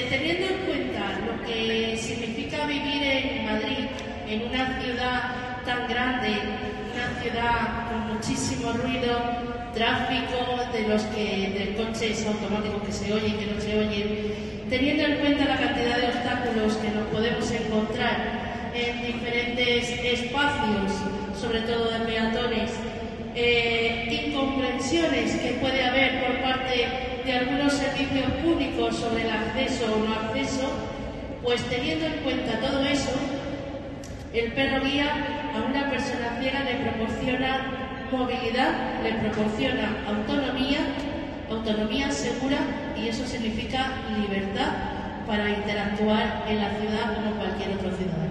teniendo en cuenta lo que significa vivir en Madrid, en una ciudad tan grande, una ciudad con muchísimo ruido, tráfico, del coches automáticos que se oyen y que no se oyen, teniendo en cuenta la cantidad de obstáculos que nos podemos encontrar en diferentes espacios, sobre todo de peatones, incomprensiones que puede haber por parte de algunos servicios públicos sobre el acceso o no acceso, pues teniendo en cuenta todo eso, el perro guía a una persona ciega le proporciona movilidad, le proporciona autonomía segura, y eso significa libertad para interactuar en la ciudad como cualquier otro ciudadano.